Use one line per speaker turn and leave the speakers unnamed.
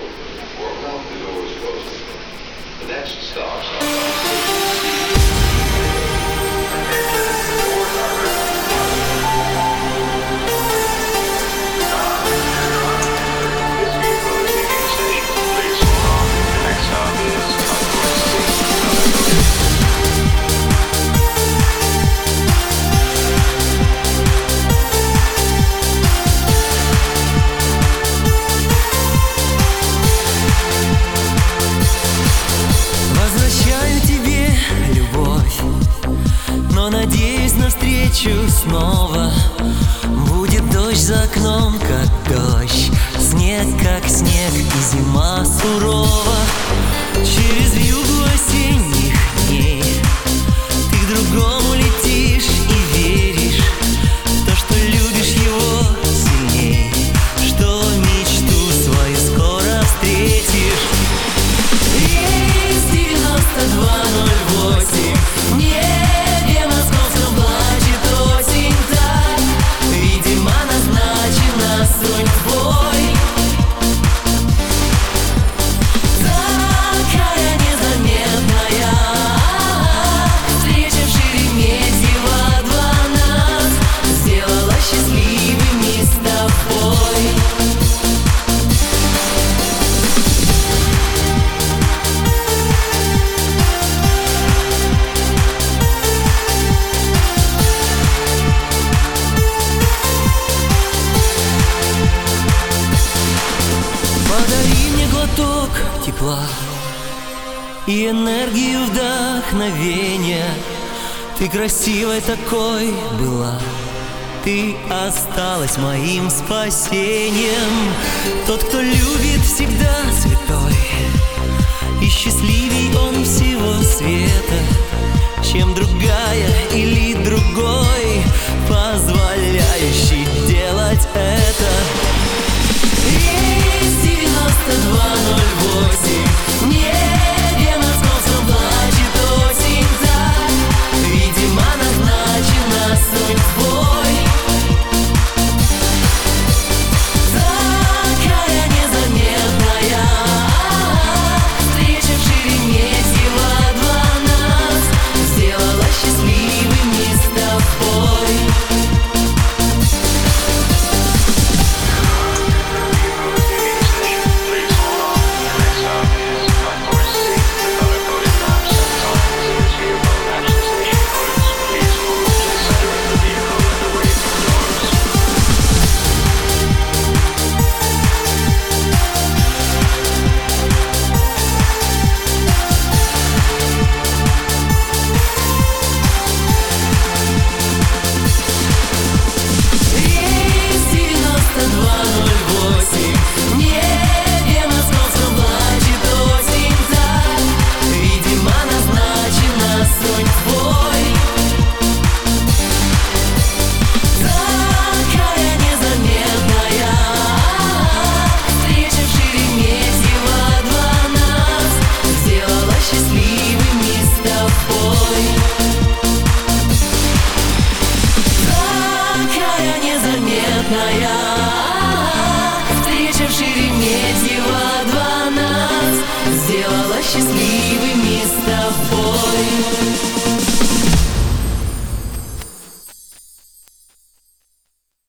open or count the doors closing. The next stop sign.
Надеюсь на встречу снова. Будет дождь за окном, как дождь, снег, как снег, и зима сурова. Через вьюгу осенних дней ты к другому летишь и веришь в то, что любишь его сильней, что мечту свою скоро встретишь. Рейс 9208 мне тепла и энергию вдохновения. Ты красивой такой была, ты осталась моим спасением. Тот, кто любит, всегда святой, и счастливей он всего света, чем другая или другой, позволяющий делать это. Рейс 9208 в небе московском плачет осень так, видимо, назначена судьбой. Такая незаметная встреча в Шереметьево-2 нас сделала счастливыми с тобой. Встреча в Шереметьево-2 нас сделала счастливыми с тобой.